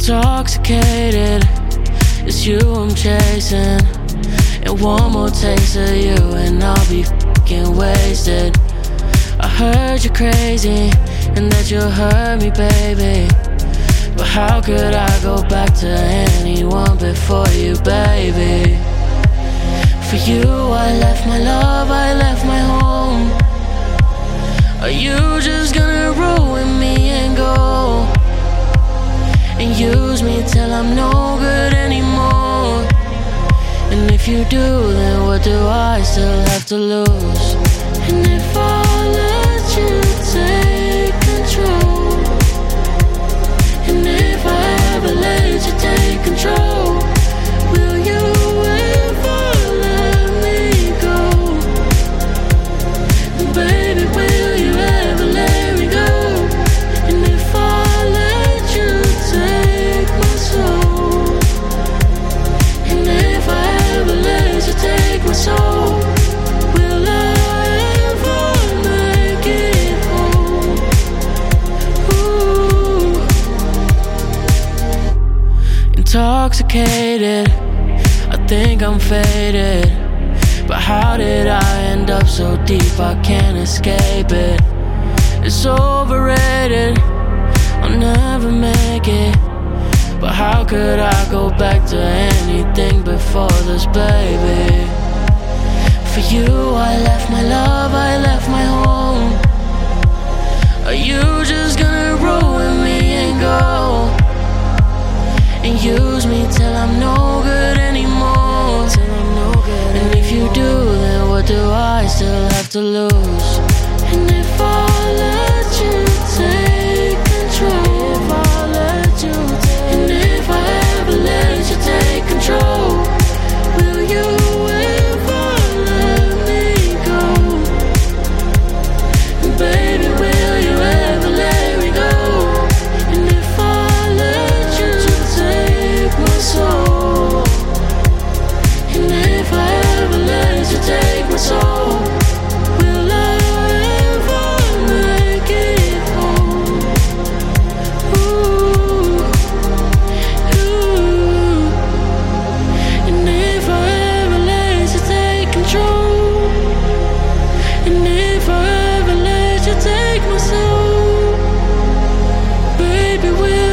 Intoxicated, it's you I'm chasing. And one more taste of you and I'll be fucking wasted. I heard you're crazy and that you'll hurt me, baby. But how could I go back to anyone before you, baby? For you I left my love, I left my home. Are you just gonna ruin me and go and use me till I'm no good anymore? And if you do, then what do I still have to lose? And if I let you take control, and if I ever let you take control, will you ever let me go? And baby, will you ever let me go? And if I let you take my soul, and if I ever let you take my soul, will I ever make it home? Ooh. Intoxicated, I think I'm faded. But how did I end up so deep I can't escape it? It's overrated, I'll never make it. But how could I go back to anything before this, baby? For you I left my love, I left my home. Are you just gonna ruin me and go and use me till I'm no good anymore? And if you do, then what do I still have to lose? And if I let you take control, if I let you take, and if I ever let you take control, will you ever let me go? And baby, will you ever let me go? And if I let you take my soul, and if I ever let you take my soul, will I ever make it home? Ooh, ooh. And if I ever let you take control, and if I ever let you take my soul, baby, will